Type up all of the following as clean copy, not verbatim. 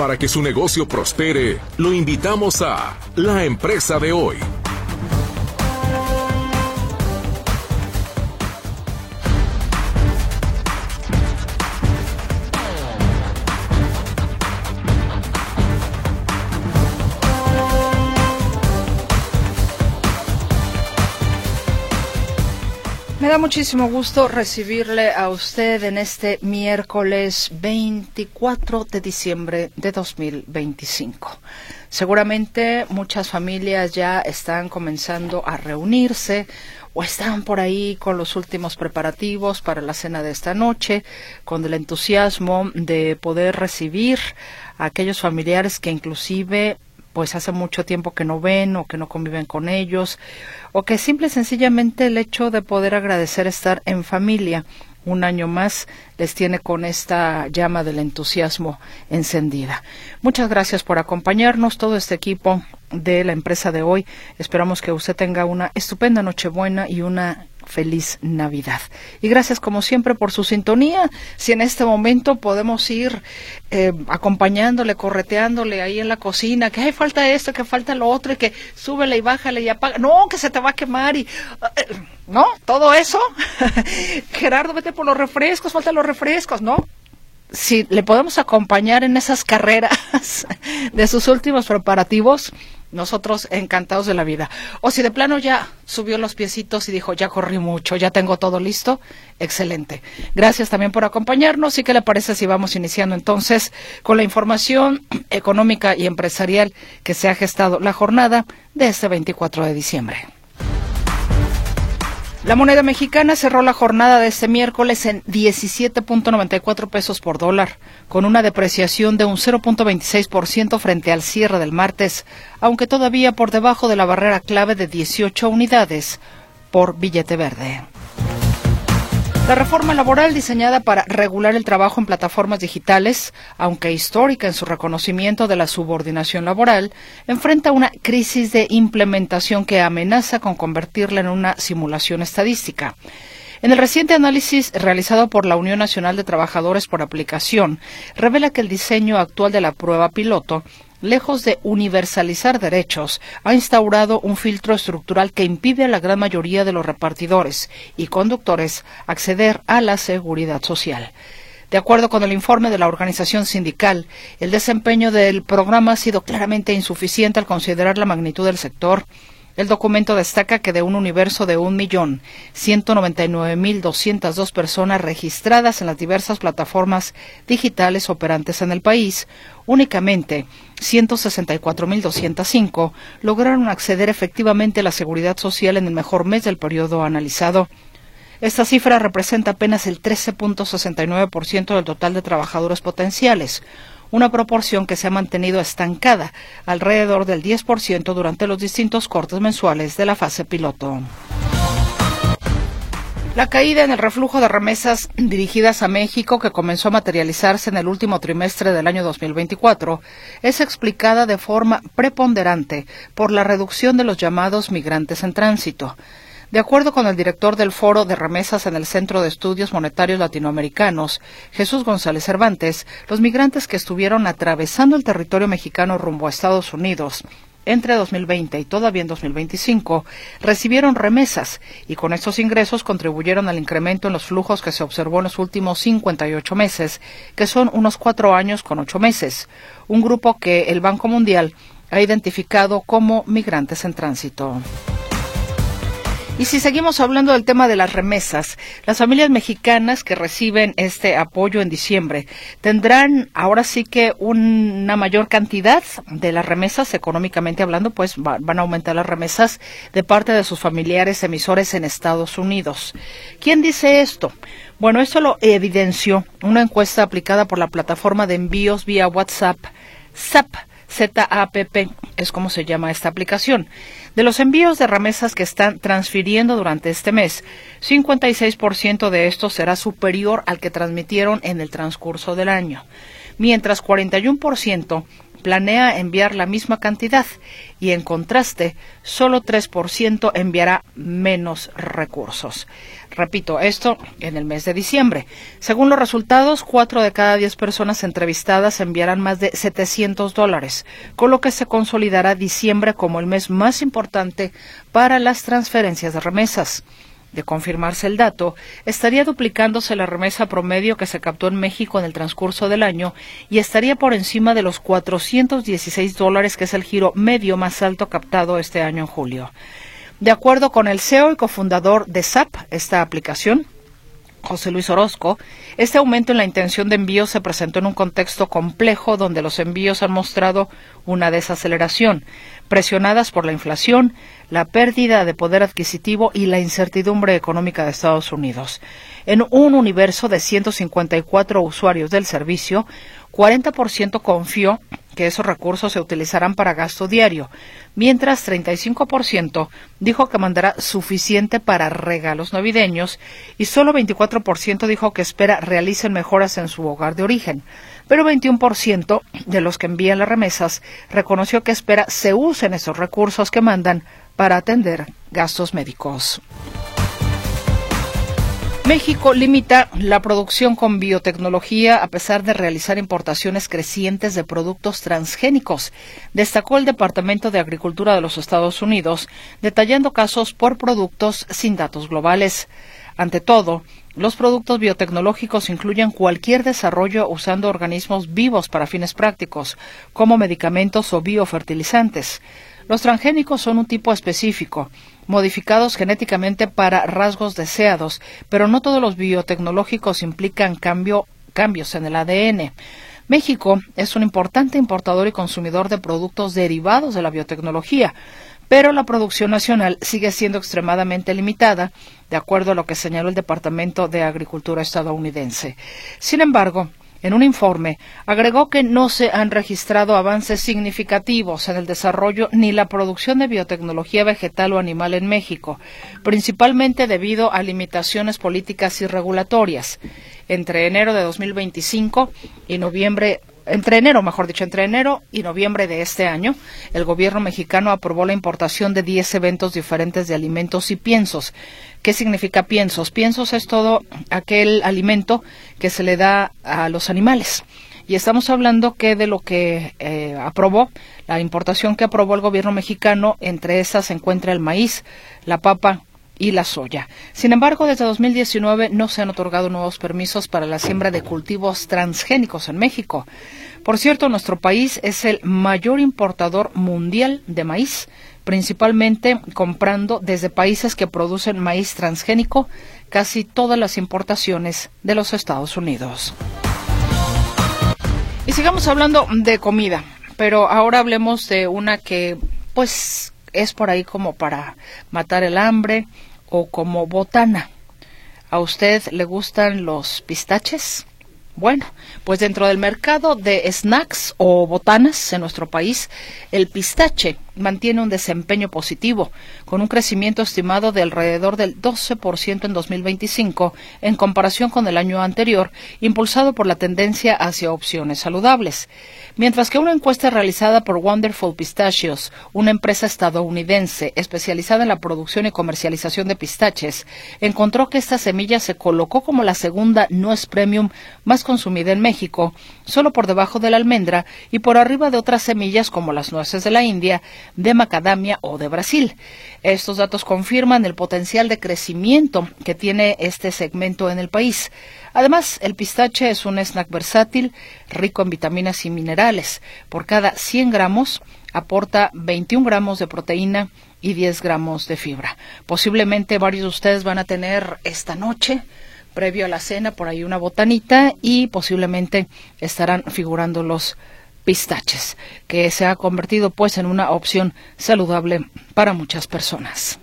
Para que su negocio prospere, lo invitamos a La Empresa de Hoy. Me da muchísimo gusto recibirle a usted en este miércoles 24 de diciembre de 2025. Seguramente muchas familias ya están comenzando a reunirse o están por ahí con los últimos preparativos para la cena de esta noche, con el entusiasmo de poder recibir a aquellos familiares que inclusive pues hace mucho tiempo que no ven o que no conviven con ellos, o que simple y sencillamente el hecho de poder agradecer estar en familia un año más les tiene con esta llama del entusiasmo encendida. Muchas gracias por acompañarnos, todo este equipo de La Empresa de Hoy. Esperamos que usted tenga una estupenda Nochebuena y una feliz Navidad. Y gracias como siempre por su sintonía. Si en este momento podemos ir acompañándole, correteándole ahí en la cocina, que hay falta esto, que falta lo otro, y que súbele y bájale y apaga, no, que se te va a quemar y no, todo eso. Gerardo, vete por los refrescos, faltan los refrescos, ¿no? Si le podemos acompañar en esas carreras de sus últimos preparativos, nosotros encantados de la vida. O si de plano ya subió los piecitos y dijo, ya corrí mucho, ya tengo todo listo, excelente. Gracias también por acompañarnos. ¿Y qué le parece si vamos iniciando entonces con la información económica y empresarial que se ha gestado la jornada de este 24 de diciembre? La moneda mexicana cerró la jornada de este miércoles en 17.94 pesos por dólar, con una depreciación de un 0.26% frente al cierre del martes, aunque todavía por debajo de la barrera clave de 18 unidades por billete verde. La reforma laboral diseñada para regular el trabajo en plataformas digitales, aunque histórica en su reconocimiento de la subordinación laboral, enfrenta una crisis de implementación que amenaza con convertirla en una simulación estadística. En el reciente análisis realizado por la Unión Nacional de Trabajadores por Aplicación, revela que el diseño actual de la prueba piloto, lejos de universalizar derechos, ha instaurado un filtro estructural que impide a la gran mayoría de los repartidores y conductores acceder a la seguridad social. De acuerdo con el informe de la organización sindical, el desempeño del programa ha sido claramente insuficiente al considerar la magnitud del sector. El documento destaca que de un universo de 1.199.202 personas registradas en las diversas plataformas digitales operantes en el país, únicamente 164.205 lograron acceder efectivamente a la seguridad social en el mejor mes del periodo analizado. Esta cifra representa apenas el 13.69% del total de trabajadores potenciales, una proporción que se ha mantenido estancada alrededor del 10% durante los distintos cortes mensuales de la fase piloto. La caída en el reflujo de remesas dirigidas a México, que comenzó a materializarse en el último trimestre del año 2024, es explicada de forma preponderante por la reducción de los llamados migrantes en tránsito. De acuerdo con el director del Foro de Remesas en el Centro de Estudios Monetarios Latinoamericanos, Jesús González Cervantes, los migrantes que estuvieron atravesando el territorio mexicano rumbo a Estados Unidos entre 2020 y todavía en 2025, recibieron remesas y con estos ingresos contribuyeron al incremento en los flujos que se observó en los últimos 58 meses, que son unos 4 años con 8 meses, un grupo que el Banco Mundial ha identificado como migrantes en tránsito. Y si seguimos hablando del tema de las remesas, las familias mexicanas que reciben este apoyo en diciembre tendrán ahora sí que una mayor cantidad de las remesas, económicamente hablando, pues van a aumentar las remesas de parte de sus familiares emisores en Estados Unidos. ¿Quién dice esto? Bueno, esto lo evidenció una encuesta aplicada por la plataforma de envíos vía WhatsApp, ZAP, Z-A-P-P, es como se llama esta aplicación. De los envíos de remesas que están transfiriendo durante este mes, 56% de estos será superior al que transmitieron en el transcurso del año, mientras 41% planea enviar la misma cantidad y, en contraste, solo 3% enviará menos recursos. Repito, esto en el mes de diciembre. Según los resultados, 4 de cada 10 personas entrevistadas enviarán más de $700, con lo que se consolidará diciembre como el mes más importante para las transferencias de remesas. De confirmarse el dato, estaría duplicándose la remesa promedio que se captó en México en el transcurso del año y estaría por encima de los $416, que es el giro medio más alto captado este año en julio. De acuerdo con el CEO y cofundador de Zap, esta aplicación, José Luis Orozco, este aumento en la intención de envío se presentó en un contexto complejo donde los envíos han mostrado una desaceleración, presionadas por la inflación, la pérdida de poder adquisitivo y la incertidumbre económica de Estados Unidos. En un universo de 154 usuarios del servicio, 40% confió que esos recursos se utilizarán para gasto diario, mientras 35% dijo que mandará suficiente para regalos navideños y solo 24% dijo que espera realicen mejoras en su hogar de origen. Pero 21% de los que envían las remesas reconoció que espera se usen esos recursos que mandan para atender gastos médicos. México limita la producción con biotecnología a pesar de realizar importaciones crecientes de productos transgénicos, destacó el Departamento de Agricultura de los Estados Unidos, detallando casos por productos sin datos globales. Ante todo, los productos biotecnológicos incluyen cualquier desarrollo usando organismos vivos para fines prácticos, como medicamentos o biofertilizantes. Los transgénicos son un tipo específico, modificados genéticamente para rasgos deseados, pero no todos los biotecnológicos implican cambios en el ADN. México es un importante importador y consumidor de productos derivados de la biotecnología, pero la producción nacional sigue siendo extremadamente limitada, de acuerdo a lo que señaló el Departamento de Agricultura estadounidense. Sin embargo, en un informe, agregó que no se han registrado avances significativos en el desarrollo ni la producción de biotecnología vegetal o animal en México, principalmente debido a limitaciones políticas y regulatorias. Entre enero de 2025 y entre enero y noviembre de este año, el gobierno mexicano aprobó la importación de 10 eventos diferentes de alimentos y piensos. ¿Qué significa piensos? Piensos es todo aquel alimento que se le da a los animales. Y estamos hablando que de lo que aprobó, la importación que aprobó el gobierno mexicano, entre esas se encuentra el maíz, la papa y la soya. Sin embargo, desde 2019 no se han otorgado nuevos permisos para la siembra de cultivos transgénicos en México. Por cierto, nuestro país es el mayor importador mundial de maíz, principalmente comprando desde países que producen maíz transgénico casi todas las importaciones de los Estados Unidos. Y sigamos hablando de comida, pero ahora hablemos de una que pues es por ahí como para matar el hambre o como botana. ¿A usted le gustan los pistaches? Bueno, pues dentro del mercado de snacks o botanas en nuestro país, el pistache mantiene un desempeño positivo, con un crecimiento estimado de alrededor del 12% en 2025 en comparación con el año anterior, impulsado por la tendencia hacia opciones saludables. Mientras que una encuesta realizada por Wonderful Pistachios, una empresa estadounidense especializada en la producción y comercialización de pistaches, encontró que esta semilla se colocó como la segunda nuez premium más consumida en México, solo por debajo de la almendra y por arriba de otras semillas como las nueces de la India, de macadamia o de Brasil. Estos datos confirman el potencial de crecimiento que tiene este segmento en el país. Además, el pistache es un snack versátil, rico en vitaminas y minerales. Por cada 100 gramos aporta 21 gramos de proteína y 10 gramos de fibra. Posiblemente varios de ustedes van a tener esta noche, previo a la cena, por ahí una botanita y posiblemente estarán figurando los pistaches, que se ha convertido pues en una opción saludable para muchas personas.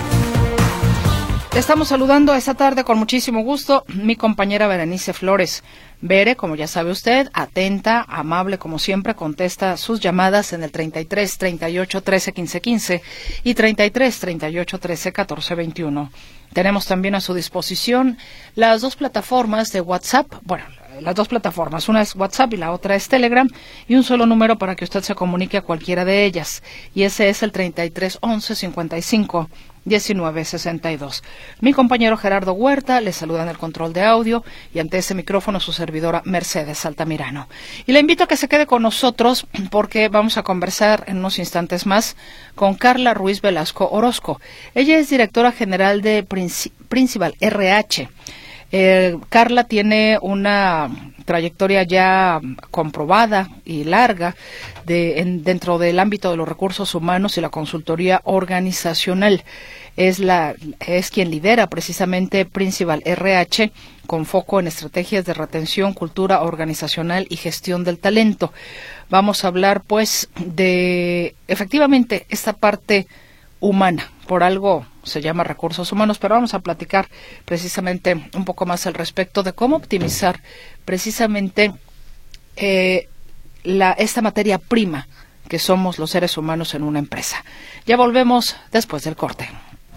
Te estamos saludando esta tarde con muchísimo gusto, mi compañera Berenice Flores. Bere, como ya sabe usted, atenta, amable como siempre, contesta sus llamadas en el 33 38 13 15 15 y 33 38 13 14 21. Tenemos también a su disposición las dos plataformas de WhatsApp, las dos plataformas. Una es WhatsApp y la otra es Telegram, y un solo número para que usted se comunique a cualquiera de ellas, y ese es el 33 11 55 19 62. Mi compañero Gerardo Huerta le saluda en el control de audio, y ante ese micrófono su servidora Mercedes Altamirano. Y le invito a que se quede con nosotros porque vamos a conversar en unos instantes más con Carla Ruiz Velasco Orozco. Ella es directora general de Principal RH. Carla tiene una trayectoria ya comprobada y larga dentro del ámbito de los recursos humanos y la consultoría organizacional. Es quien lidera precisamente Principal RH, con foco en estrategias de retención, cultura organizacional y gestión del talento. Vamos a hablar pues de efectivamente esta parte humana. Por algo se llama recursos humanos, pero vamos a platicar precisamente un poco más al respecto de cómo optimizar precisamente esta materia prima que somos los seres humanos en una empresa. Ya volvemos después del corte.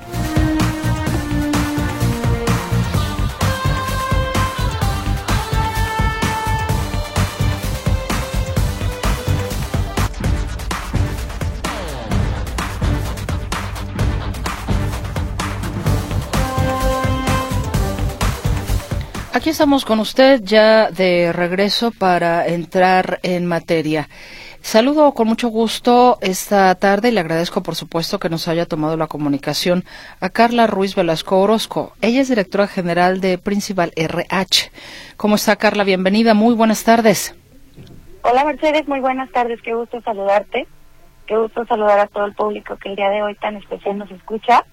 Aquí estamos con usted ya de regreso para entrar en materia. Saludo con mucho gusto esta tarde y le agradezco, por supuesto, que nos haya tomado la comunicación a Carla Ruiz Velasco Orozco. Ella es directora general de Principal RH. ¿Cómo está, Carla? Bienvenida. Muy buenas tardes. Hola, Mercedes. Muy buenas tardes. Qué gusto saludarte. Qué gusto saludar a todo el público que el día de hoy tan especial nos escucha.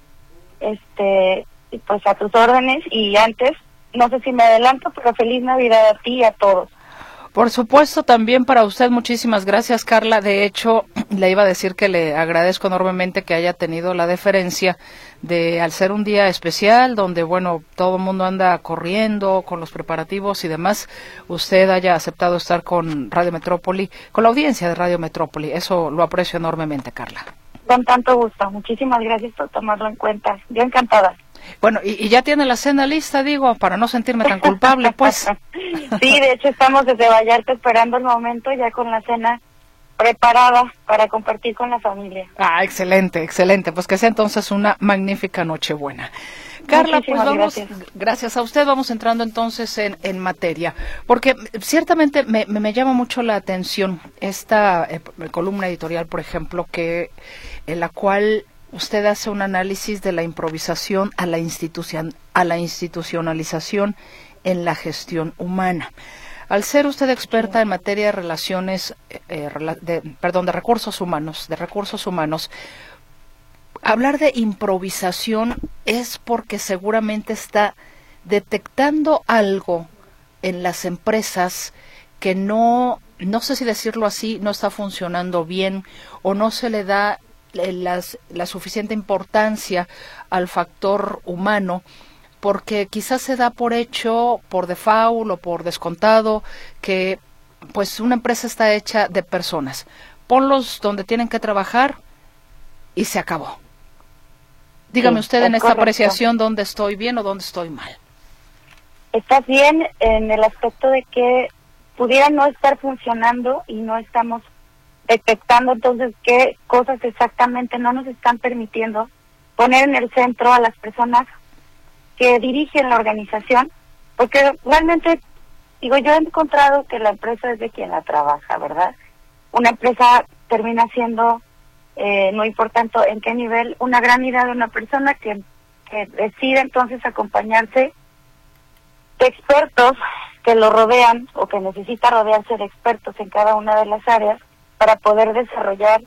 Pues a tus órdenes, y antes, no sé si me adelanto, pero feliz Navidad a ti y a todos. Por supuesto, también para usted. Muchísimas gracias, Carla. De hecho, le iba a decir que le agradezco enormemente que haya tenido la deferencia de, al ser un día especial, donde, bueno, todo el mundo anda corriendo con los preparativos y demás, usted haya aceptado estar con Radio Metrópoli, con la audiencia de Radio Metrópoli. Eso lo aprecio enormemente, Carla. Con tanto gusto. Muchísimas gracias por tomarlo en cuenta. Yo encantada. Bueno, y ya tiene la cena lista, digo, para no sentirme tan culpable, pues. Sí, de hecho estamos desde Vallarta esperando el momento, ya con la cena preparada para compartir con la familia. Ah, excelente, excelente. Pues que sea entonces una magnífica Nochebuena. Carla, pues vamos, gracias a usted, vamos entrando entonces en materia, porque ciertamente me llama mucho la atención esta columna editorial, por ejemplo, en la cual usted hace un análisis de la improvisación a la institucionalización en la gestión humana. Al ser usted experta en materia de relaciones, de recursos humanos, hablar de improvisación es porque seguramente está detectando algo en las empresas que no sé si decirlo así, no está funcionando bien, o no se le da la suficiente importancia al factor humano, porque quizás se da por hecho, por default o por descontado, que pues una empresa está hecha de personas. Ponlos donde tienen que trabajar y se acabó. Dígame usted en esta apreciación dónde estoy bien o dónde estoy mal. Estás bien en el aspecto de que pudiera no estar funcionando y no estamos detectando entonces qué cosas exactamente no nos están permitiendo poner en el centro a las personas que dirigen la organización, porque realmente, digo, yo he encontrado que la empresa es de quien la trabaja, ¿verdad? Una empresa termina siendo, no importa en qué nivel, una gran idea de una persona que decide entonces acompañarse de expertos que lo rodean o que necesita rodearse de expertos en cada una de las áreas para poder desarrollar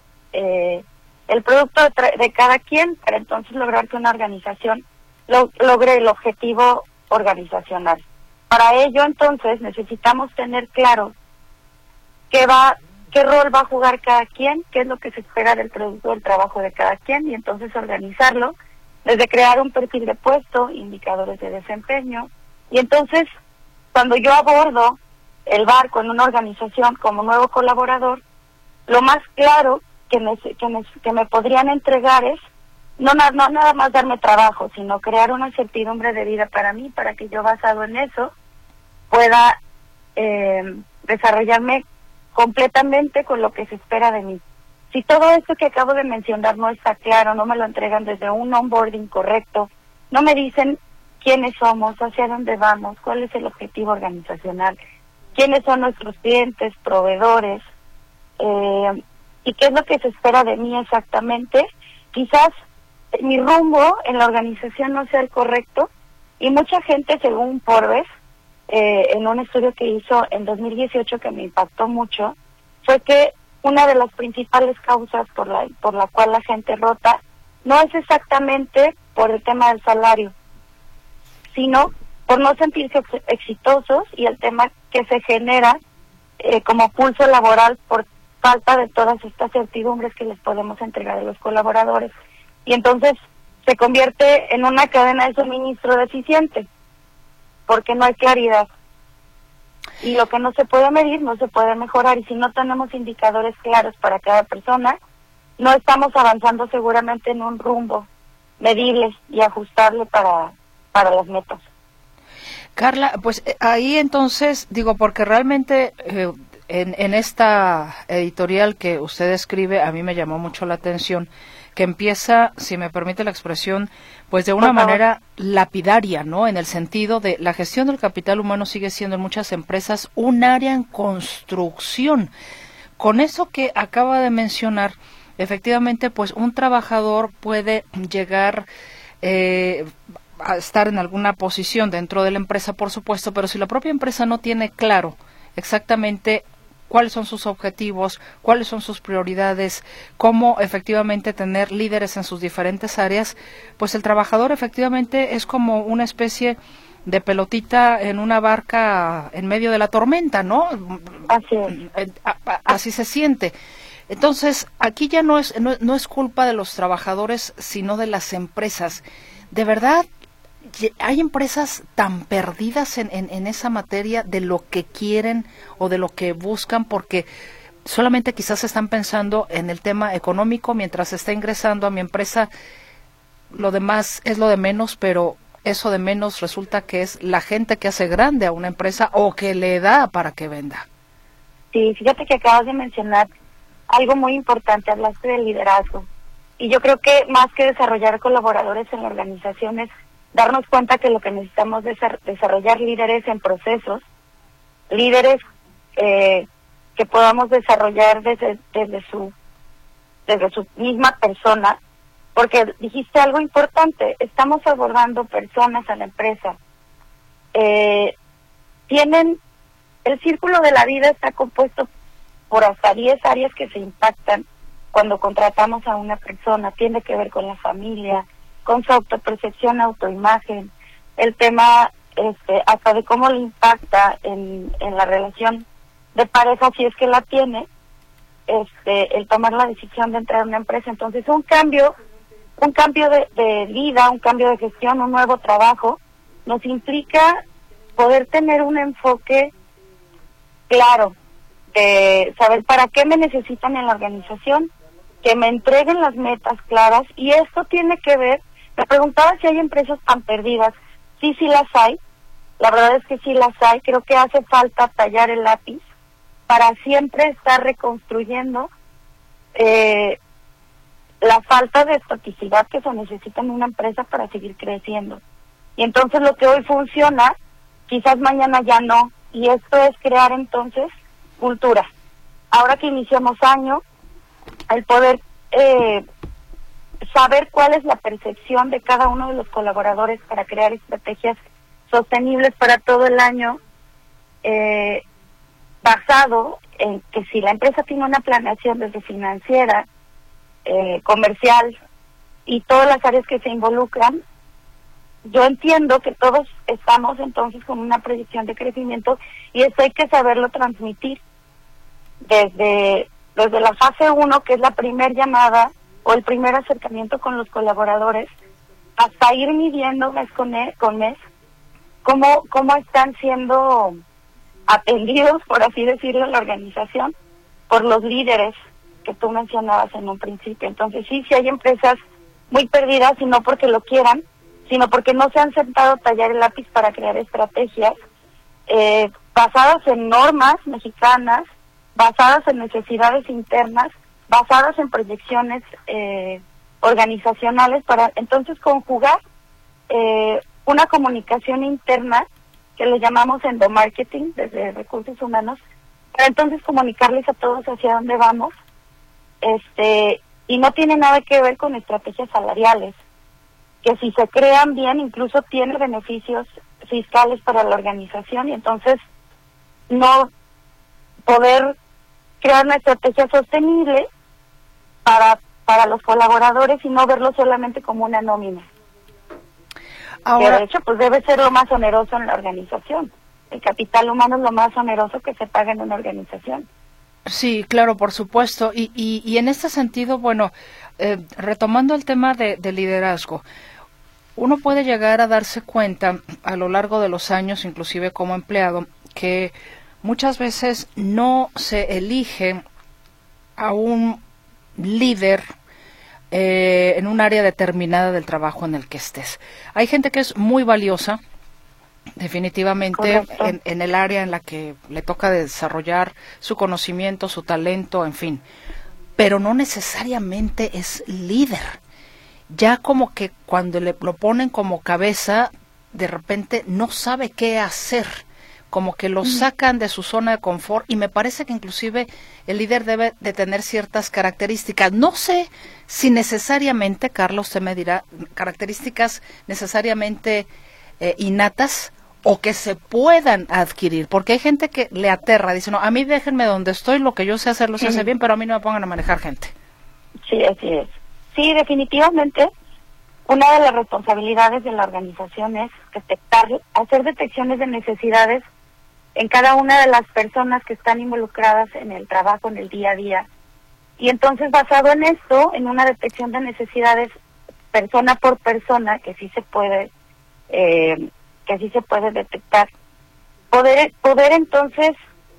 el producto de cada quien, para entonces lograr que una organización logre el objetivo organizacional. Para ello, entonces, necesitamos tener claro qué rol va a jugar cada quien, qué es lo que se espera del producto del trabajo de cada quien, y entonces organizarlo, desde crear un perfil de puesto, indicadores de desempeño, y entonces, cuando yo abordo el barco en una organización como nuevo colaborador, lo más claro que me podrían entregar es no nada más darme trabajo, sino crear una certidumbre de vida para mí, para que yo, basado en eso, pueda desarrollarme completamente con lo que se espera de mí. Si todo esto que acabo de mencionar no está claro, no me lo entregan desde un onboarding correcto, no me dicen quiénes somos, hacia dónde vamos, cuál es el objetivo organizacional, quiénes son nuestros clientes, proveedores, y qué es lo que se espera de mí exactamente, quizás mi rumbo en la organización no sea el correcto, y mucha gente, según Forbes, en un estudio que hizo en 2018 que me impactó mucho, fue que una de las principales causas por la cual la gente rota no es exactamente por el tema del salario, sino por no sentirse exitosos y el tema que se genera como pulso laboral por falta de todas estas certidumbres que les podemos entregar a los colaboradores. Y entonces se convierte en una cadena de suministro deficiente, porque no hay claridad. Y lo que no se puede medir no se puede mejorar, y si no tenemos indicadores claros para cada persona, no estamos avanzando seguramente en un rumbo medible y ajustable para las metas. Carla, pues ahí entonces, digo, porque realmente en esta editorial que usted escribe, a mí me llamó mucho la atención, que empieza, si me permite la expresión, pues de una manera lapidaria, ¿no? En el sentido de la gestión del capital humano sigue siendo en muchas empresas un área en construcción. Con eso que acaba de mencionar, efectivamente, pues un trabajador puede llegar a estar en alguna posición dentro de la empresa, por supuesto, pero si la propia empresa no tiene claro exactamente cuáles son sus objetivos, cuáles son sus prioridades, cómo efectivamente tener líderes en sus diferentes áreas, pues el trabajador efectivamente es como una especie de pelotita en una barca en medio de la tormenta, ¿no? Así es. Así se siente. Entonces, aquí ya no es culpa de los trabajadores, sino de las empresas. De verdad, hay empresas tan perdidas en esa materia de lo que quieren o de lo que buscan, porque solamente quizás están pensando en el tema económico mientras está ingresando a mi empresa. Lo demás es lo de menos, pero eso de menos resulta que es la gente que hace grande a una empresa o que le da para que venda. Sí, fíjate que acabas de mencionar algo muy importante, hablaste de liderazgo. Y yo creo que más que desarrollar colaboradores en la organización es darnos cuenta que lo que necesitamos es desarrollar líderes en procesos, líderes que podamos desarrollar desde su misma persona, porque dijiste algo importante, estamos abordando personas a la empresa. El círculo de la vida está compuesto por hasta 10 áreas que se impactan cuando contratamos a una persona. Tiene que ver con la familia, con su autopercepción, autoimagen, el tema hasta de cómo le impacta en la relación de pareja, si es que la tiene, el tomar la decisión de entrar a una empresa. Entonces un cambio de vida, un cambio de gestión, un nuevo trabajo, nos implica poder tener un enfoque claro de saber para qué me necesitan en la organización, que me entreguen las metas claras, y esto tiene que ver, me preguntaba si hay empresas tan perdidas. Sí las hay, la verdad es que sí las hay. Creo que hace falta tallar el lápiz para siempre estar reconstruyendo la falta de estaticidad que se necesita en una empresa para seguir creciendo. Y entonces lo que hoy funciona, quizás mañana ya no, y esto es crear entonces cultura. Ahora que iniciamos año, el poder saber cuál es la percepción de cada uno de los colaboradores para crear estrategias sostenibles para todo el año, basado en que si la empresa tiene una planeación desde financiera, comercial y todas las áreas que se involucran, yo entiendo que todos estamos entonces con una proyección de crecimiento, y esto hay que saberlo transmitir desde la fase 1, que es la primer llamada o el primer acercamiento con los colaboradores, hasta ir midiendo mes con mes cómo están siendo atendidos, por así decirlo, en la organización por los líderes que tú mencionabas en un principio. Entonces sí hay empresas muy perdidas, y no porque lo quieran, sino porque no se han sentado a tallar el lápiz para crear estrategias basadas en normas mexicanas, basadas en necesidades internas, basadas en proyecciones organizacionales, para entonces conjugar una comunicación interna que le llamamos endomarketing desde recursos humanos, para entonces comunicarles a todos hacia dónde vamos, y no tiene nada que ver con estrategias salariales, que si se crean bien incluso tiene beneficios fiscales para la organización, y entonces no poder crear una estrategia sostenible para los colaboradores y no verlo solamente como una nómina. Ahora, que de hecho pues debe ser lo más oneroso en la organización. El capital humano es lo más oneroso que se paga en una organización. Sí, claro, por supuesto. Y en este sentido, bueno, retomando el tema de liderazgo, uno puede llegar a darse cuenta a lo largo de los años, inclusive como empleado, que muchas veces no se elige a un líder en un área determinada del trabajo en el que estés. Hay gente que es muy valiosa, definitivamente, en el área en la que le toca desarrollar su conocimiento, su talento, en fin, pero no necesariamente es líder. Ya como que cuando lo ponen como cabeza, de repente no sabe qué hacer, como que lo sacan de su zona de confort, y me parece que inclusive el líder debe de tener ciertas características. No sé si necesariamente, Carlos, usted me dirá, características necesariamente innatas o que se puedan adquirir, porque hay gente que le aterra, dice, no, a mí déjenme donde estoy, lo que yo sé hacer lo sé hacer bien, pero a mí no me pongan a manejar gente. Sí, así es. Sí, definitivamente, una de las responsabilidades de la organización es detectar, hacer detecciones de necesidades en cada una de las personas que están involucradas en el trabajo, en el día a día. Y entonces, basado en esto, en una detección de necesidades persona por persona, que sí se puede detectar, poder entonces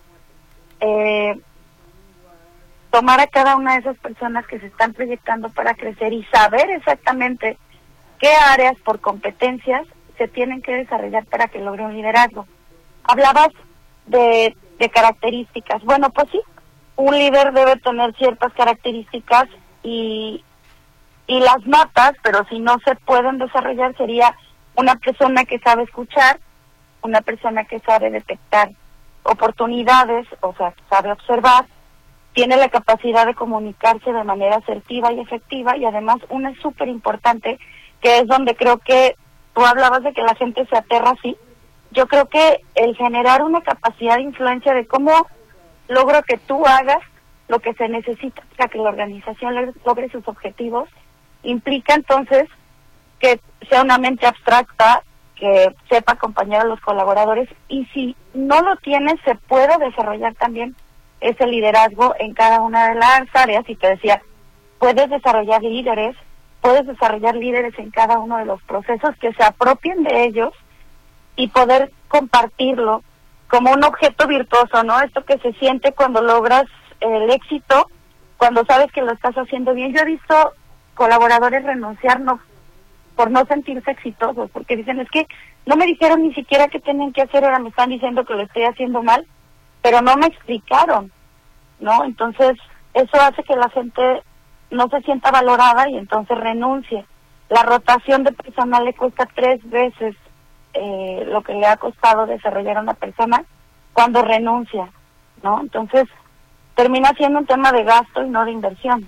tomar a cada una de esas personas que se están proyectando para crecer y saber exactamente qué áreas por competencias se tienen que desarrollar para que logre un liderazgo. Hablabas de características. Bueno, pues sí, un líder debe tener ciertas características y las matas, pero si no se pueden desarrollar, sería una persona que sabe escuchar, una persona que sabe detectar oportunidades, o sea, sabe observar, tiene la capacidad de comunicarse de manera asertiva y efectiva, y además una es súper importante, que es donde creo que tú hablabas de que la gente se aterra así. Yo creo que el generar una capacidad de influencia de cómo logro que tú hagas lo que se necesita para que la organización logre sus objetivos, implica entonces que sea una mente abstracta, que sepa acompañar a los colaboradores, y si no lo tiene, se puede desarrollar también ese liderazgo en cada una de las áreas. Y te decía, puedes desarrollar líderes en cada uno de los procesos que se apropien de ellos y poder compartirlo como un objeto virtuoso, ¿no? Esto que se siente cuando logras el éxito, cuando sabes que lo estás haciendo bien. Yo he visto colaboradores renunciar por no sentirse exitosos, porque dicen, es que no me dijeron ni siquiera qué tenían que hacer, ahora me están diciendo que lo estoy haciendo mal, pero no me explicaron, ¿no? Entonces, eso hace que la gente no se sienta valorada y entonces renuncie. La rotación de personal le cuesta 3 veces lo que le ha costado desarrollar a una persona cuando renuncia, ¿no? Entonces, termina siendo un tema de gasto y no de inversión.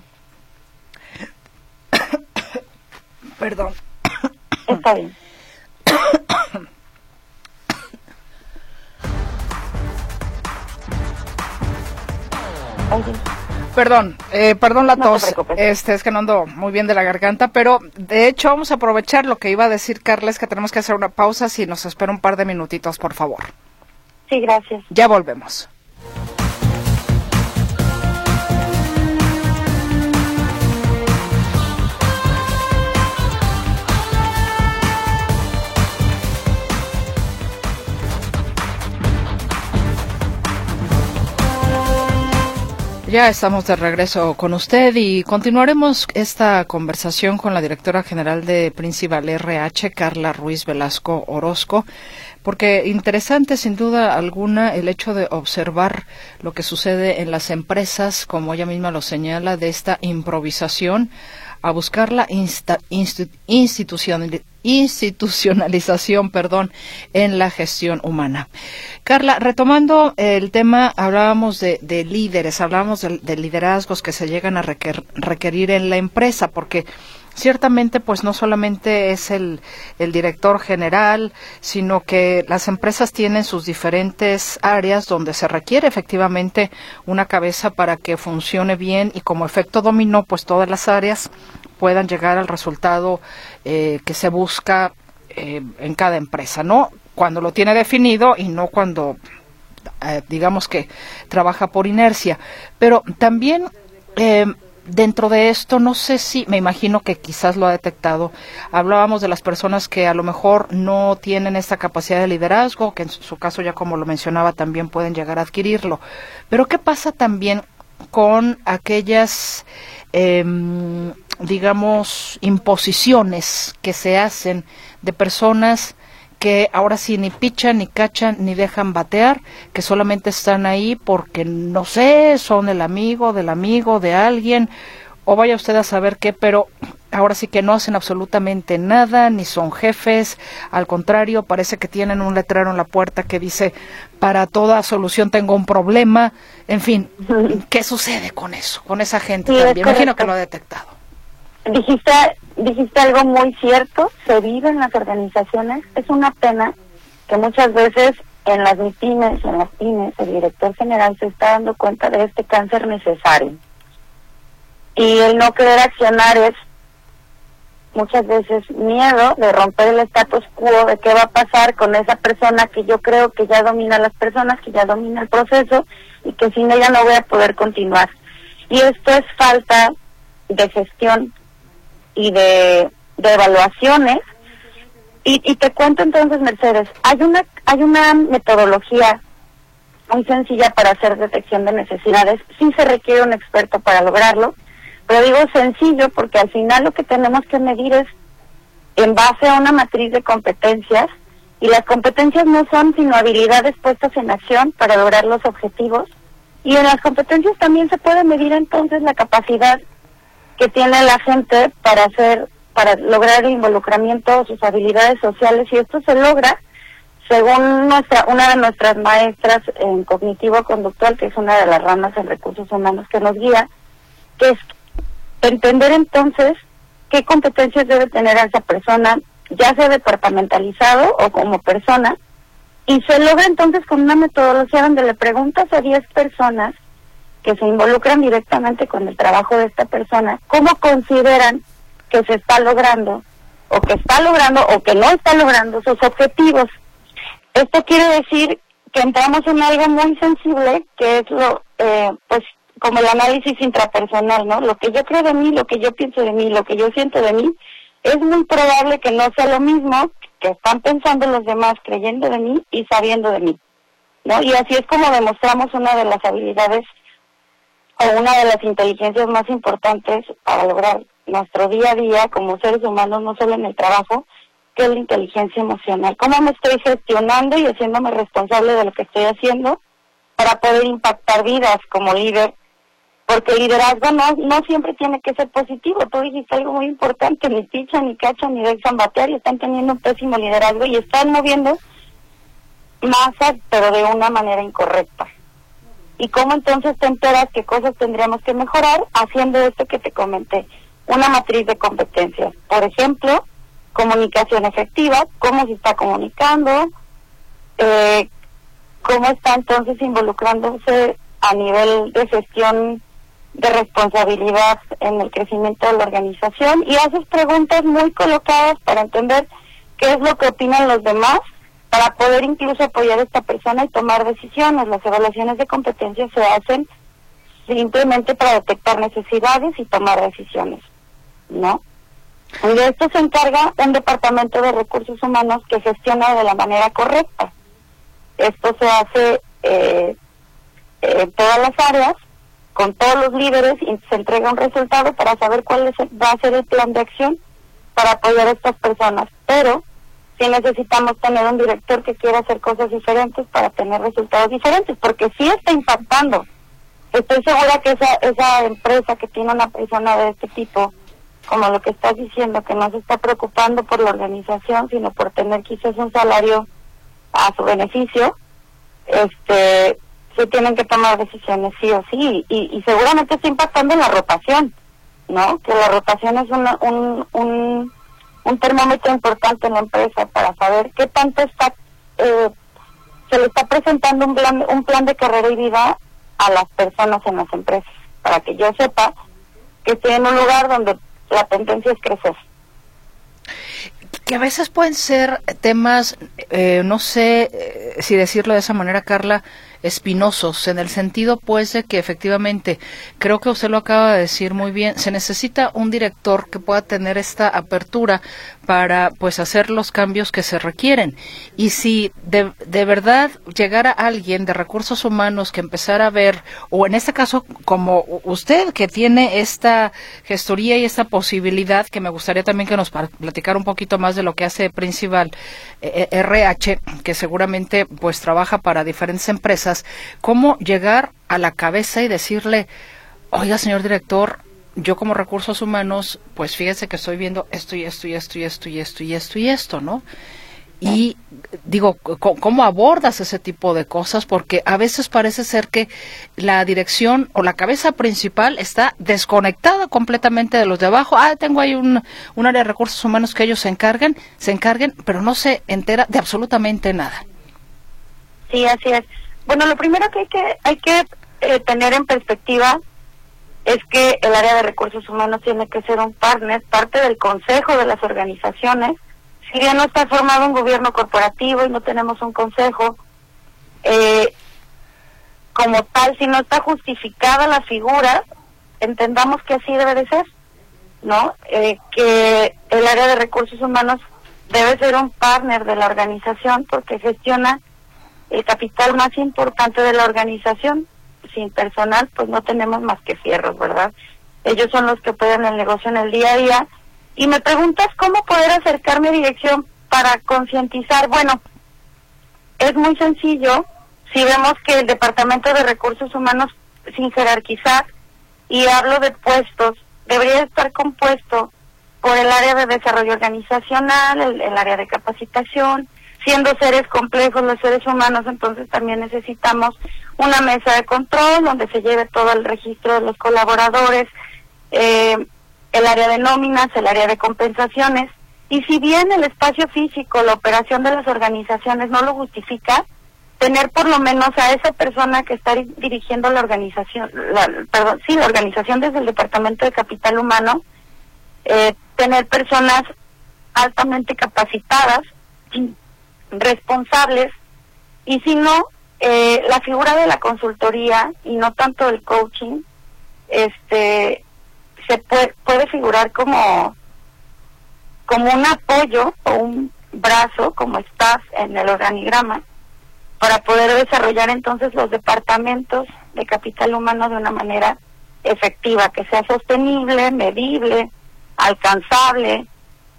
Perdón. Está bien. Perdón la tos, es que no ando muy bien de la garganta, pero de hecho vamos a aprovechar lo que iba a decir Carles, que tenemos que hacer una pausa, si nos espera un par de minutitos, por favor. Sí, gracias. Ya volvemos. Ya estamos de regreso con usted y continuaremos esta conversación con la directora general de Principal RH, Carla Ruiz Velasco Orozco, porque interesante sin duda alguna el hecho de observar lo que sucede en las empresas, como ella misma lo señala, de esta improvisación a buscar la institucionalización, en la gestión humana. Carla, retomando el tema, hablábamos de líderes, hablábamos de liderazgos que se llegan a requerir en la empresa, porque ciertamente pues no solamente es el director general, sino que las empresas tienen sus diferentes áreas donde se requiere efectivamente una cabeza para que funcione bien, y como efecto dominó pues todas las áreas puedan llegar al resultado que se busca en cada empresa, ¿no? Cuando lo tiene definido y no cuando digamos que trabaja por inercia. Pero también dentro de esto, no sé si, me imagino que quizás lo ha detectado, hablábamos de las personas que a lo mejor no tienen esta capacidad de liderazgo, que en su caso, ya como lo mencionaba, también pueden llegar a adquirirlo. Pero ¿qué pasa también con aquellas, digamos, imposiciones que se hacen de personas que ahora sí ni pichan, ni cachan, ni dejan batear, que solamente están ahí porque, no sé, son el amigo de alguien, o vaya usted a saber qué, pero ahora sí que no hacen absolutamente nada, ni son jefes, al contrario, parece que tienen un letrero en la puerta que dice, para toda solución tengo un problema, en fin, ¿qué sucede con eso, con esa gente Sí, también? Imagino que lo ha detectado. Dijiste algo muy cierto, se vive en las organizaciones. Es una pena que muchas veces en las pymes, el director general se está dando cuenta de este cáncer necesario. Y el no querer accionar es muchas veces miedo de romper el status quo, de qué va a pasar con esa persona que yo creo que ya domina las personas, que ya domina el proceso, y que sin ella no voy a poder continuar. Y esto es falta de gestión y de evaluaciones. Y te cuento entonces, Mercedes, hay una metodología muy sencilla para hacer detección de necesidades. Sí se requiere un experto para lograrlo, pero digo sencillo porque al final lo que tenemos que medir es en base a una matriz de competencias, y las competencias no son sino habilidades puestas en acción para lograr los objetivos, y en las competencias también se puede medir entonces la capacidad que tiene la gente para lograr el involucramiento, sus habilidades sociales, y esto se logra según una de nuestras maestras en cognitivo-conductual, que es una de las ramas en recursos humanos que nos guía, que es entender entonces qué competencias debe tener esa persona, ya sea departamentalizado o como persona, y se logra entonces con una metodología donde le preguntas a 10 personas que se involucran directamente con el trabajo de esta persona, cómo consideran que se está logrando, o que está logrando, o que no está logrando sus objetivos. Esto quiere decir que entramos en algo muy sensible, que es pues como el análisis intrapersonal, ¿no? Lo que yo creo de mí, lo que yo pienso de mí, lo que yo siento de mí, es muy probable que no sea lo mismo que están pensando los demás, creyendo de mí y sabiendo de mí, ¿no? Y así es como demostramos una de las habilidades o una de las inteligencias más importantes para lograr nuestro día a día como seres humanos, no solo en el trabajo, que es la inteligencia emocional. ¿Cómo me estoy gestionando y haciéndome responsable de lo que estoy haciendo para poder impactar vidas como líder? Porque el liderazgo no siempre tiene que ser positivo. Tú dijiste algo muy importante, ni pichan, ni cachan, ni dejan batear, y están teniendo un pésimo liderazgo y están moviendo masas, pero de una manera incorrecta. ¿Y cómo entonces te enteras qué cosas tendríamos que mejorar? Haciendo esto que te comenté, una matriz de competencias. Por ejemplo, comunicación efectiva, cómo se está comunicando, cómo está entonces involucrándose a nivel de gestión de responsabilidad en el crecimiento de la organización, y haces preguntas muy colocadas para entender qué es lo que opinan los demás, para poder incluso apoyar a esta persona y tomar decisiones. Las evaluaciones de competencias se hacen simplemente para detectar necesidades y tomar decisiones, ¿no? Y de esto se encarga un departamento de recursos humanos que gestiona de la manera correcta. Esto se hace en todas las áreas, con todos los líderes, y se entrega un resultado para saber cuál va a ser el plan de acción para apoyar a estas personas. Pero sí necesitamos tener un director que quiera hacer cosas diferentes para tener resultados diferentes, porque sí está impactando. Estoy segura que esa empresa que tiene una persona de este tipo, como lo que estás diciendo, que no se está preocupando por la organización, sino por tener quizás un salario a su beneficio, sí tienen que tomar decisiones sí o sí, y seguramente está impactando en la rotación, ¿no? Que la rotación es un termómetro importante en la empresa para saber qué tanto está se le está presentando un plan de carrera y vida a las personas en las empresas, para que yo sepa que estoy en un lugar donde la tendencia es crecer. Que a veces pueden ser temas, no sé si decirlo de esa manera, Carla, espinosos, en el sentido pues de que efectivamente, creo que usted lo acaba de decir muy bien, se necesita un director que pueda tener esta apertura para pues hacer los cambios que se requieren. Y si de verdad llegara alguien de recursos humanos que empezara a ver, o en este caso como usted que tiene esta gestoría y esta posibilidad, que me gustaría también que nos platicara un poquito más de lo que hace Principal RH, que seguramente pues trabaja para diferentes empresas, cómo llegar a la cabeza y decirle, oiga, señor director, yo como recursos humanos, pues fíjese que estoy viendo esto y esto y esto y esto y esto y esto y esto, ¿no? Y digo, ¿cómo abordas ese tipo de cosas? Porque a veces parece ser que la dirección o la cabeza principal está desconectada completamente de los de abajo. Tengo ahí un área de recursos humanos que ellos se encarguen, pero no se entera de absolutamente nada. Sí, así es. Bueno, lo primero que hay que tener en perspectiva es que el área de recursos humanos tiene que ser un partner, parte del consejo de las organizaciones. Si bien no está formado un gobierno corporativo y no tenemos un consejo, como tal, si no está justificada la figura, entendamos que así debe de ser, ¿no? Que el área de recursos humanos debe ser un partner de la organización porque gestiona el capital más importante de la organización. Sin personal, pues no tenemos más que fierros, ¿verdad? Ellos son los que pueden el negocio en el día a día. Y me preguntas cómo poder acercarme a dirección para concientizar. Bueno, es muy sencillo. Si vemos que el Departamento de Recursos Humanos, sin jerarquizar, y hablo de puestos, debería estar compuesto por el área de desarrollo organizacional, el área de capacitación. Siendo seres complejos los seres humanos, entonces también necesitamos una mesa de control donde se lleve todo el registro de los colaboradores, el área de nóminas, el área de compensaciones. Y si bien el espacio físico, la operación de las organizaciones no lo justifica, tener por lo menos a esa persona que está dirigiendo la organización, la organización desde el Departamento de Capital Humano, tener personas altamente capacitadas, responsables, y si no, la figura de la consultoría y no tanto el coaching, se puede figurar como un apoyo o un brazo, como staff en el organigrama, para poder desarrollar entonces los departamentos de capital humano de una manera efectiva, que sea sostenible, medible, alcanzable,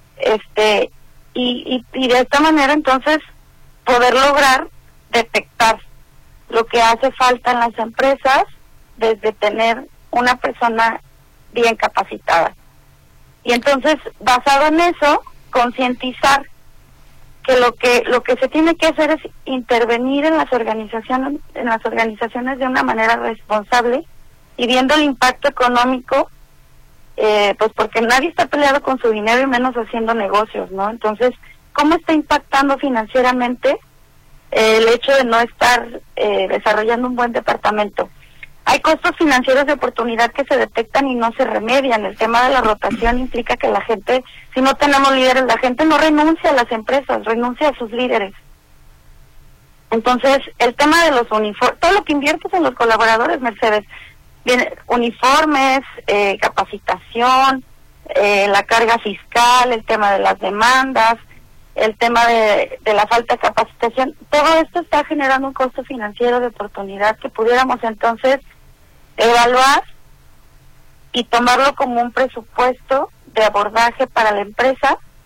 y de esta manera entonces poder lograr detectar lo que hace falta en las empresas desde tener una persona bien capacitada. Y entonces, basado en eso, concientizar que lo que se tiene que hacer es intervenir en las organizaciones de una manera responsable y viendo el impacto económico, pues porque nadie está peleado con su dinero y menos haciendo negocios, ¿no? Entonces, ¿cómo está impactando financieramente el hecho de no estar desarrollando un buen departamento? Hay costos financieros de oportunidad que se detectan y no se remedian. El tema de la rotación implica que la gente, si no tenemos líderes, la gente no renuncia a las empresas, renuncia a sus líderes. Entonces, el tema de los uniformes, todo lo que inviertes en los colaboradores, Mercedes, viene, uniformes, capacitación, la carga fiscal, el tema de las demandas, el tema de la falta de capacitación, todo esto está generando un costo financiero de oportunidad que pudiéramos entonces evaluar y tomarlo como un presupuesto de abordaje para la empresa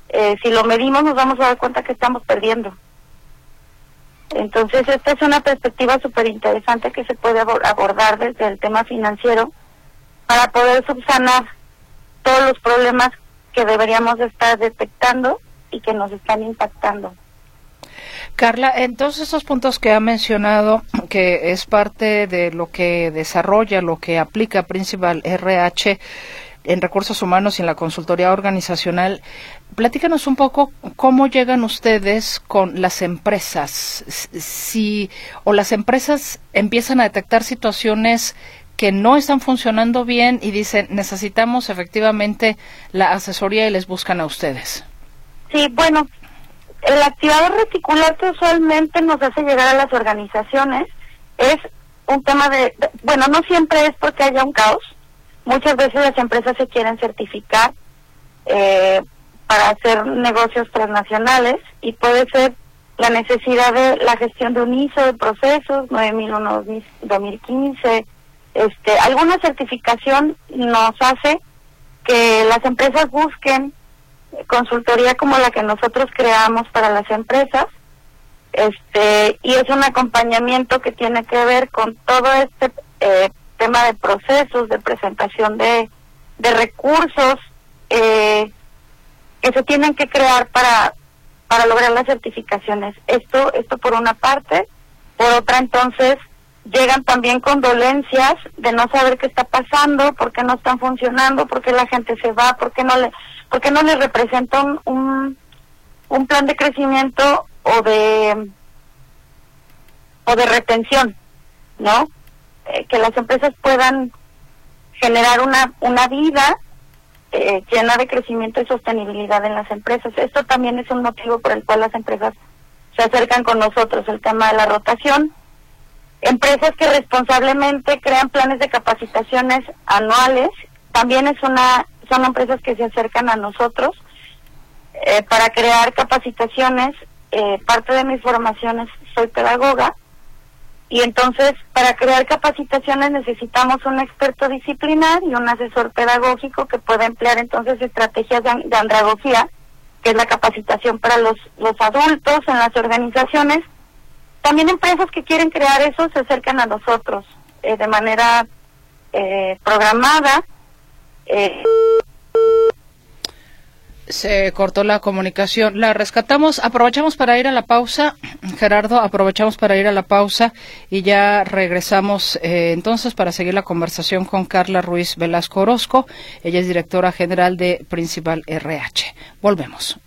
si lo medimos nos vamos a dar cuenta que estamos perdiendo. Entonces esta es una perspectiva súper interesante que se puede abordar desde el tema financiero para poder subsanar todos los problemas que deberíamos estar detectando y que nos están impactando. Carla, entonces esos puntos que ha mencionado, que es parte de lo que desarrolla, lo que aplica Principal RH en recursos humanos y en la consultoría organizacional, platícanos un poco cómo llegan ustedes con las empresas, o las empresas empiezan a detectar situaciones que no están funcionando bien y dicen, necesitamos efectivamente la asesoría y les buscan a ustedes. Sí, bueno, el activador reticular que usualmente nos hace llegar a las organizaciones es un tema bueno, no siempre es porque haya un caos. Muchas veces las empresas se quieren certificar para hacer negocios transnacionales y puede ser la necesidad de la gestión de un ISO de procesos, 9001-2015. Alguna certificación nos hace que las empresas busquen consultoría como la que nosotros creamos para las empresas, y es un acompañamiento que tiene que ver con todo este tema de procesos, de presentación de recursos que se tienen que crear para lograr las certificaciones. Esto por una parte. Por otra, entonces, llegan también con dolencias de no saber qué está pasando, por qué no están funcionando, por qué la gente se va, por qué no le representa un plan de crecimiento o de retención, ¿no? Que las empresas puedan generar una vida llena de crecimiento y sostenibilidad en las empresas. Esto también es un motivo por el cual las empresas se acercan con nosotros, el tema de la rotación. Empresas que responsablemente crean planes de capacitaciones anuales, también son empresas que se acercan a nosotros para crear capacitaciones. Parte de mis formaciones, soy pedagoga, y entonces para crear capacitaciones necesitamos un experto disciplinar y un asesor pedagógico que pueda emplear entonces estrategias de andragogía, que es la capacitación para los adultos en las organizaciones. También empresas que quieren crear eso se acercan a nosotros de manera programada. Se cortó la comunicación. La rescatamos. Aprovechamos para ir a la pausa. Gerardo, aprovechamos para ir a la pausa y ya regresamos entonces para seguir la conversación con Carla Ruiz Velasco Orozco. Ella es directora general de Principal RH. Volvemos.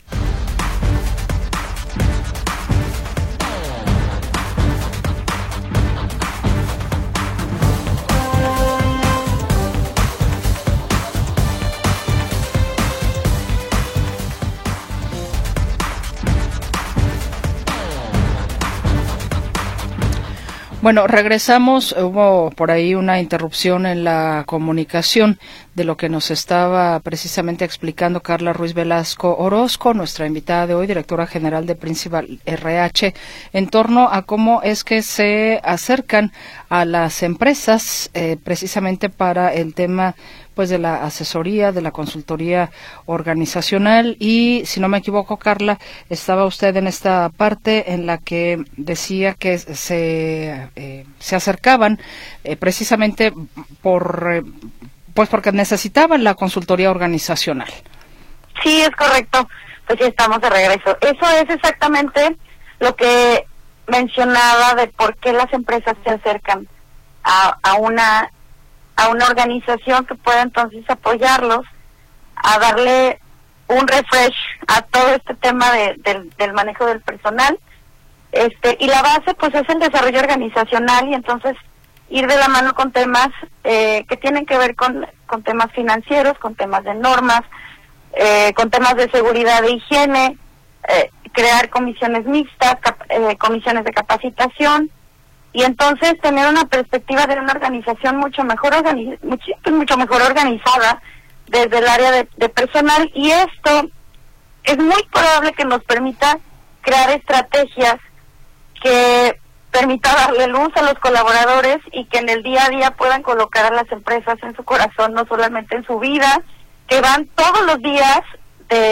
Bueno, regresamos. Hubo por ahí una interrupción en la comunicación de lo que nos estaba precisamente explicando Carla Ruiz Velasco Orozco, nuestra invitada de hoy, directora general de Principal RH, en torno a cómo es que se acercan a las empresas precisamente para el tema pues de la asesoría, de la consultoría organizacional. Y si no me equivoco, Carla, estaba usted en esta parte en la que decía que se acercaban precisamente porque necesitaban la consultoría organizacional. Sí, es correcto. Pues ya estamos de regreso. Eso es exactamente lo que mencionaba de por qué las empresas se acercan a una organización que pueda entonces apoyarlos a darle un refresh a todo este tema del manejo del personal. Y la base pues es el desarrollo organizacional, y entonces ir de la mano con temas que tienen que ver con temas financieros, con temas de normas, con temas de seguridad e higiene, crear comisiones mixtas, comisiones de capacitación, y entonces tener una perspectiva de una organización mucho mejor organizada desde el área de personal. Y esto es muy probable que nos permita crear estrategias que permita darle luz a los colaboradores y que en el día a día puedan colocar a las empresas en su corazón, no solamente en su vida, que van todos los días de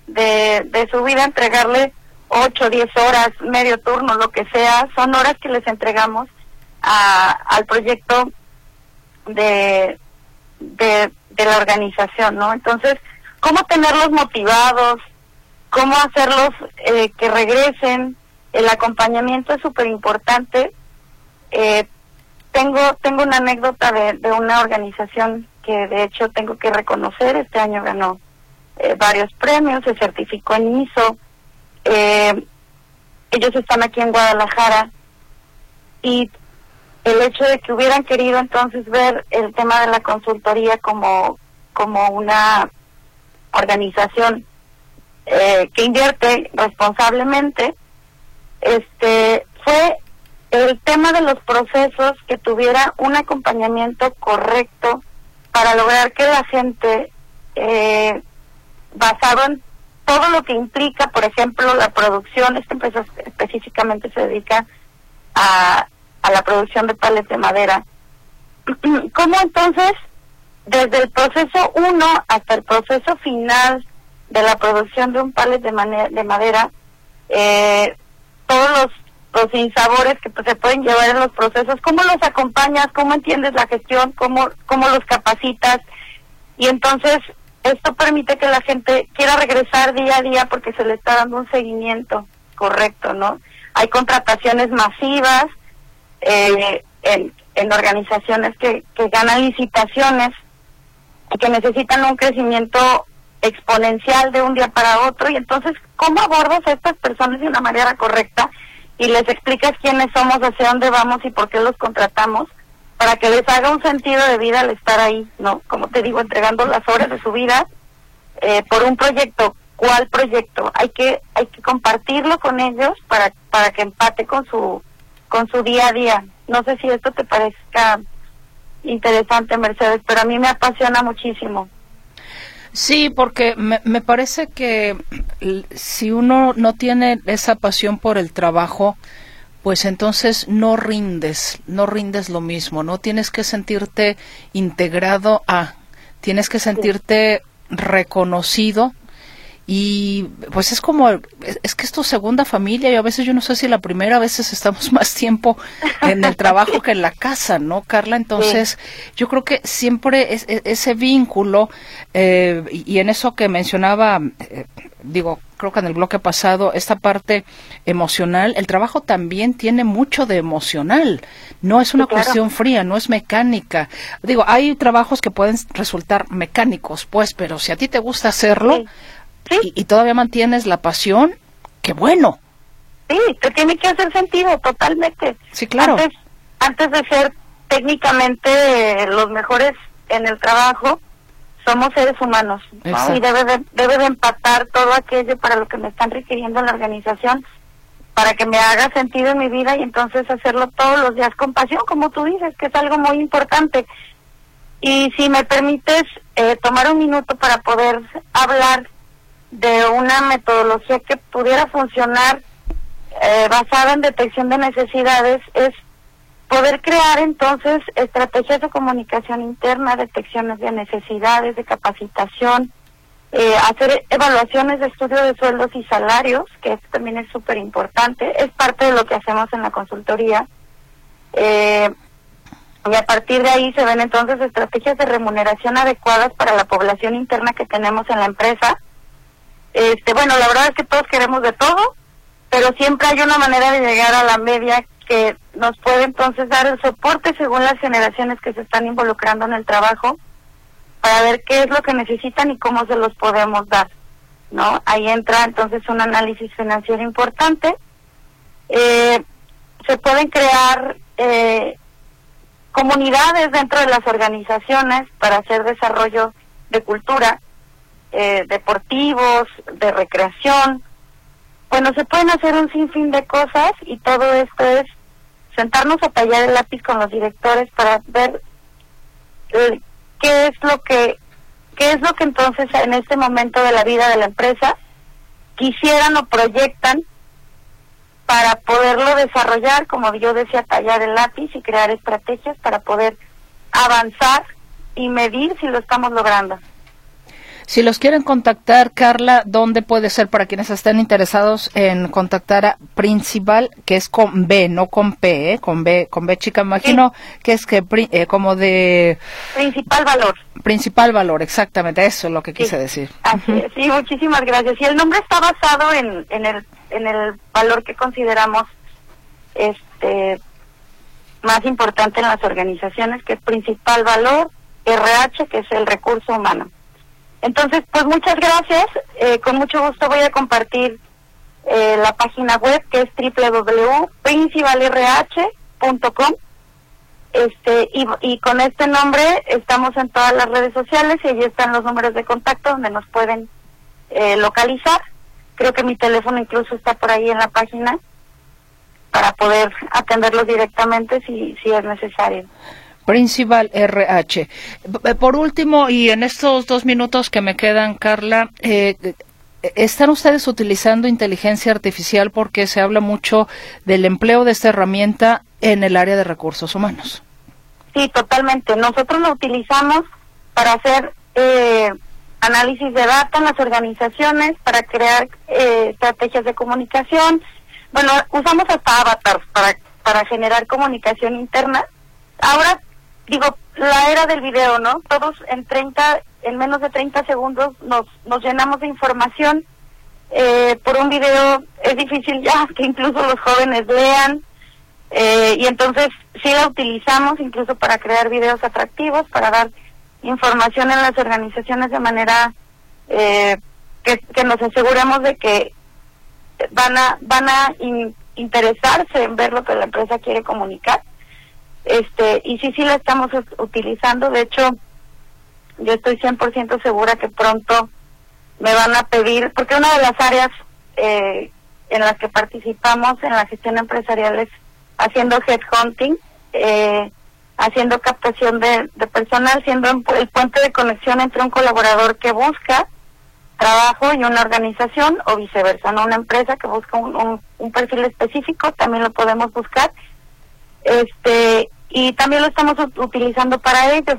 de su vida, entregarle 8, 10 horas, medio turno, lo que sea, son horas que les entregamos al proyecto de la organización, ¿no? Entonces, ¿cómo tenerlos motivados? ¿Cómo hacerlos que regresen? El acompañamiento es súper importante. Tengo una anécdota de una organización que de hecho tengo que reconocer. Este año ganó varios premios, se certificó en ISO. Ellos están aquí en Guadalajara y el hecho de que hubieran querido entonces ver el tema de la consultoría como una organización que invierte responsablemente, fue el tema de los procesos, que tuviera un acompañamiento correcto para lograr que la gente, basado en todo lo que implica, por ejemplo, la producción. Esta empresa específicamente se dedica a la producción de palets de madera. ¿Cómo entonces, desde el proceso 1 hasta el proceso final de la producción de un palet de madera, todos los sinsabores que se pueden llevar en los procesos, cómo los acompañas, cómo entiendes la gestión, cómo los capacitas? Y entonces esto permite que la gente quiera regresar día a día porque se le está dando un seguimiento correcto, ¿no? Hay contrataciones masivas en organizaciones que ganan licitaciones y que necesitan un crecimiento exponencial de un día para otro. Y entonces, ¿cómo abordas a estas personas de una manera correcta y les explicas quiénes somos, hacia dónde vamos y por qué los contratamos, para que les haga un sentido de vida al estar ahí, ¿no? Como te digo, entregando las horas de su vida por un proyecto. ¿Cuál proyecto? Hay que compartirlo con ellos para que empate con su día a día. No sé si esto te parezca interesante, Mercedes, pero a mí me apasiona muchísimo. Sí, porque me parece que si uno no tiene esa pasión por el trabajo, pues entonces no rindes lo mismo, ¿no? Tienes que sentirte integrado tienes que sentirte reconocido. Y pues es que es tu segunda familia, y a veces yo no sé si la primera, a veces estamos más tiempo en el trabajo que en la casa, ¿no, Carla? Entonces yo creo que siempre ese vínculo, y en eso que mencionaba, creo que en el bloque pasado, esta parte emocional, el trabajo también tiene mucho de emocional, no es una cuestión fría, no es mecánica. Hay trabajos que pueden resultar mecánicos, pues, pero si a ti te gusta hacerlo, y todavía mantienes la pasión, ¡qué bueno! Sí, te tiene que hacer sentido totalmente. Sí, claro. Antes de ser técnicamente los mejores en el trabajo, somos seres humanos, ¿no? Y debe de empatar todo aquello para lo que me están requiriendo en la organización, para que me haga sentido en mi vida, y entonces hacerlo todos los días con pasión, como tú dices, que es algo muy importante. Y si me permites tomar un minuto para poder hablar de una metodología que pudiera funcionar basada en detección de necesidades, es poder crear entonces estrategias de comunicación interna, detecciones de necesidades, de capacitación, hacer evaluaciones de estudio de sueldos y salarios, que esto también es súper importante, es parte de lo que hacemos en la consultoría, y a partir de ahí se ven entonces estrategias de remuneración adecuadas para la población interna que tenemos en la empresa. Bueno, la verdad es que todos queremos de todo, pero siempre hay una manera de llegar a la media que nos puede entonces dar el soporte según las generaciones que se están involucrando en el trabajo, para ver qué es lo que necesitan y cómo se los podemos dar, ¿no? Ahí entra entonces un análisis financiero importante. Se pueden crear comunidades dentro de las organizaciones para hacer desarrollo de cultura, deportivos, de recreación. Bueno, se pueden hacer un sinfín de cosas, y todo esto es sentarnos a tallar el lápiz con los directores para ver qué es lo que entonces en este momento de la vida de la empresa quisieran o proyectan para poderlo desarrollar, como yo decía, tallar el lápiz y crear estrategias para poder avanzar y medir si lo estamos logrando. Si los quieren contactar, Carla, ¿dónde puede ser para quienes estén interesados en contactar a Principal, que es con B, no con P, con B chica, imagino que es que como de... Principal Valor. Principal Valor, exactamente, eso es lo que quise decir. Así es, sí, muchísimas gracias. Y el nombre está basado en el valor que consideramos más importante en las organizaciones, que es Principal Valor, RH, que es el recurso humano. Entonces, pues muchas gracias. Con mucho gusto voy a compartir la página web, que es www.principalrh.com. Y con este nombre estamos en todas las redes sociales y allí están los números de contacto donde nos pueden localizar. Creo que mi teléfono incluso está por ahí en la página para poder atenderlos directamente si es necesario. Principal RH. Por último, y en estos 2 minutos que me quedan, Carla, ¿están ustedes utilizando inteligencia artificial? Porque se habla mucho del empleo de esta herramienta en el área de recursos humanos. Sí, totalmente. Nosotros lo utilizamos para hacer análisis de data en las organizaciones, para crear estrategias de comunicación. Bueno, usamos hasta avatars para generar comunicación interna. Ahora, digo, la era del video, ¿no? Todos en menos de 30 segundos nos llenamos de información. Por un video es difícil ya que incluso los jóvenes lean. Y entonces sí la utilizamos incluso para crear videos atractivos, para dar información en las organizaciones de manera que nos aseguremos de que van a interesarse en ver lo que la empresa quiere comunicar. Y sí la estamos utilizando. De hecho, yo estoy 100% segura que pronto me van a pedir, porque una de las áreas en las que participamos en la gestión empresarial es haciendo headhunting, haciendo captación de personal, siendo el puente de conexión entre un colaborador que busca trabajo y una organización, o viceversa, ¿no? Una empresa que busca un perfil específico, también lo podemos buscar, y también lo estamos utilizando para ello.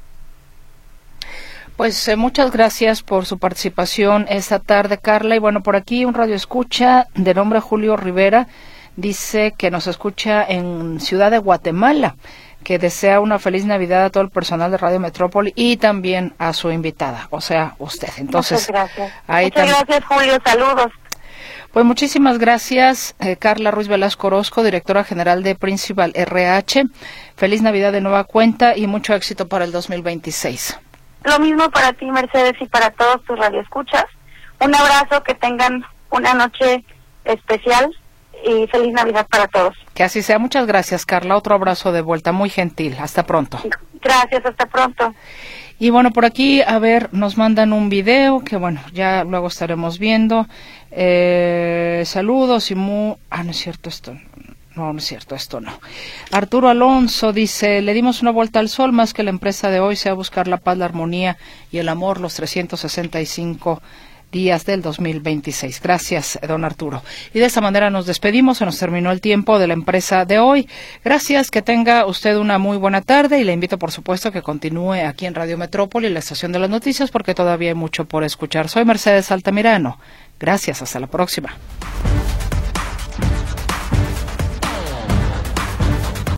Pues muchas gracias por su participación esta tarde, Carla. Y bueno, por aquí un radio escucha de nombre Julio Rivera dice que nos escucha en Ciudad de Guatemala, que desea una feliz Navidad a todo el personal de Radio Metrópoli y también a su invitada, o sea, usted. Entonces, muchas gracias. Ahí muchas gracias, Julio. Saludos. Pues muchísimas gracias, Carla Ruiz Velasco Orozco, directora general de Principal RH. Feliz Navidad de nueva cuenta y mucho éxito para el 2026. Lo mismo para ti, Mercedes, y para todos tus radioescuchas. Un abrazo, que tengan una noche especial y feliz Navidad para todos. Que así sea. Muchas gracias, Carla. Otro abrazo de vuelta, muy gentil. Hasta pronto. Gracias, hasta pronto. Y bueno, por aquí, a ver, nos mandan un video que bueno, ya luego estaremos viendo. Saludos y no es cierto esto. No es cierto, esto no. Arturo Alonso dice, le dimos una vuelta al sol, más que la empresa de hoy sea buscar la paz, la armonía y el amor los 365 días del 2026. Gracias, don Arturo. Y de esta manera nos despedimos, se nos terminó el tiempo de la empresa de hoy. Gracias, que tenga usted una muy buena tarde y le invito, por supuesto, que continúe aquí en Radio Metrópoli, la estación de las noticias, porque todavía hay mucho por escuchar. Soy Mercedes Altamirano. Gracias, hasta la próxima.